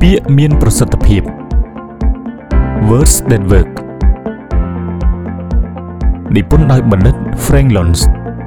ពាក្យមានប្រសិទ្ធភាព Words that work និពន្ធដោយបណ្ឌិត Frank Luntz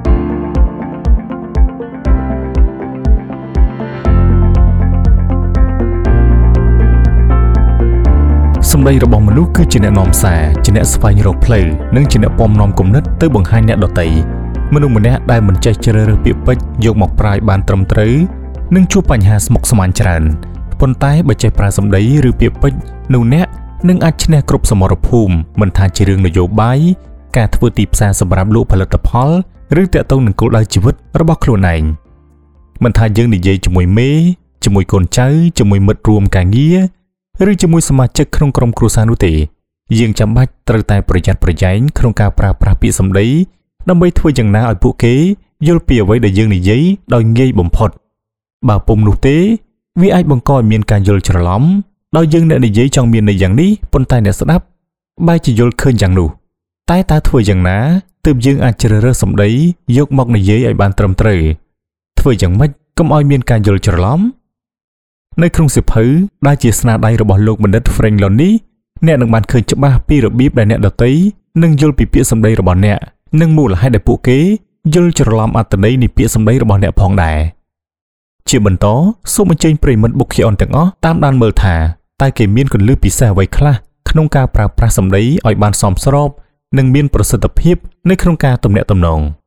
សម្ដីរបស់មនុស្សគឺជាអ្នកនាំសារជាអ្នកស្វែងរកផ្លូវនិងជាអ្នកពំនាំគំនិតទៅបង្ហាញអ្នកដទៃមនុស្សម្នាក់ដែលមិនចេះជ្រើសរើសពាក្យពេចន៍យកមកប្រើឲ្យបានត្រឹមត្រូវនឹងជួបបញ្ហាស្មុគស្មាញច្រើនប៉ុន្តែបើចេះប្រើសម្ដីឬពាក្យពេចន៍នោះអ្នកនឹងអាចឈ្នះគ្រប់សមរភូមិមិនថាជារឿងនយោបាយការធ្វើទីផ្សារសម្រាប់លក់ផលិតផលឬទាក់ទងនឹងគោលដៅជីវិតរបស់ខ្លួនឯងមិនថាយើងនិយាយជាមួយមេជាមួយកូនចៅជាមួយមិត្តរួមការងារឬជាមួយសមាជិកក្នុងក្រុមគ្រួសារនោះទេយើងចាំបាច់ត្រូវតែប្រយ័ត្នប្រយែងក្នុងការប្រើប្រាស់ពាក្យសម្ដីដើម្បីធ្វើយ៉ាងណាឲ្យពួកគេយល់ពីអ្វីដែលយើងនិយាយដោយងាយបំផុតបើពុំនោះទេវាអាចបង្កឲ្យមានការយល់ច្រឡំដោយយើងអ្នកនិយាយចង់មានន័យយ៉ាងនេះប៉ុន្តែអ្នកស្ដាប់បែរជាយល់ឃើញយ៉ាងនោះតែតើធ្វើយ៉ាងណាទើបយើងអាចជ្រើសរើសសម្ដីយកមកនិយាយឲ្យបានត្រឹមត្រូវធ្វើយ៉ាងម៉េចកុំឲ្យមានការយល់ច្រឡំនៅក្នុងសៀវភៅដែលជាស្នាដៃរបស់លោកបណ្ឌិត Frank Luntz នេះអ្នកនឹងបានឃើញច្បាស់ពីរបៀបដែលអ្នកដទៃនឹងយល់ពីពាក្យសម្ដីរបស់អ្នកនិងមូលហេតុដែលពួកគេយល់ច្រឡំអត្ថន័យនៃពាក្យសម្ដីរបស់អ្នកផងដែរជាបន្តសូមអញ្ជើញប្រិយមិត្តបុគ្គលិកទាំងអស់តាមដានមើលថាតើគេមានគន្លឹះពិសេសអ្វីខ្លះក្នុងការប្រើប្រាស់សម្ដីឲ្យបានសមស្របនិងមានប្រសិទ្ធភាពនៅក្នុងការទំនាក់ទំនង